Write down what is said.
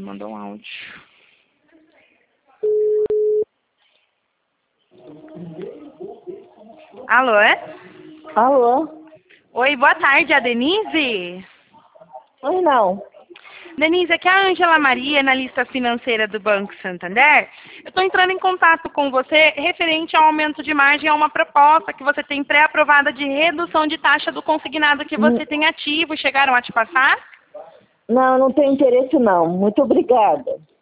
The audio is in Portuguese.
mandou um áudio. Alô? Alô? Oi, boa tarde, a Denise? Oi, não. Denise, aqui é a Ângela Maria, analista financeira do Banco Santander. Eu estou entrando em contato com você referente ao aumento de margem a uma proposta que você tem pré-aprovada de redução de taxa do consignado que você tem ativo. Chegaram a te passar? Não, não tenho interesse não. Muito obrigada.